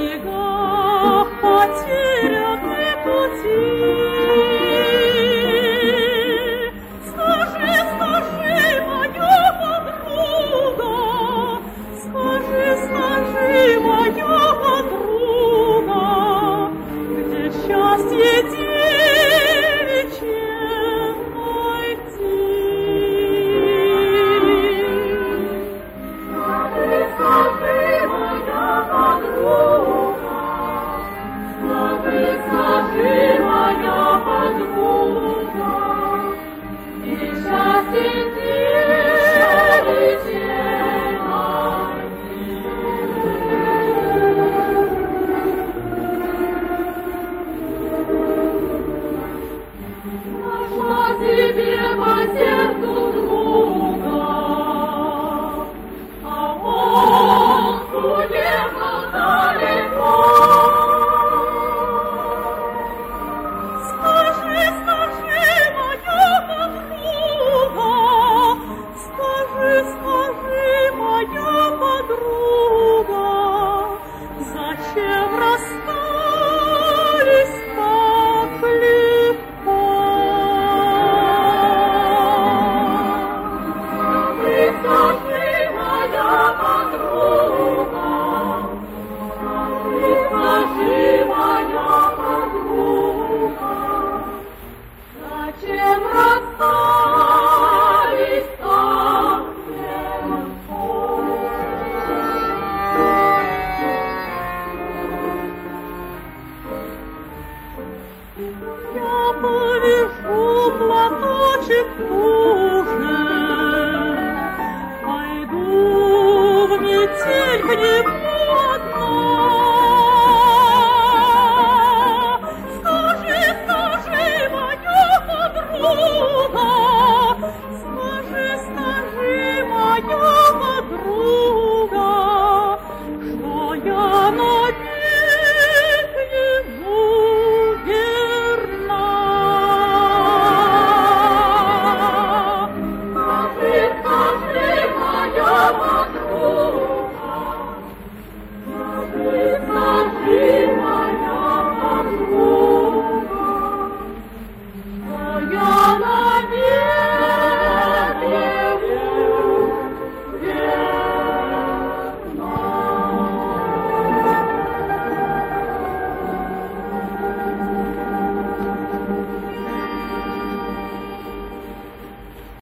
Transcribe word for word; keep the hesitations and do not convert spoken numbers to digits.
снегах потеряны пути. Скажи, скажи, моя подруга, скажи, скажи, моя подруга, где счастье девичье найти? Скажи, скажи, моя подруга, скажи, скажи, моя подруга, где счастье девичье найти? Нашла себе по сердцу друга, а он уехал далеко. Скажи, скажи, моя подруга, скажи, скажи, моя подруга, зачем расстались?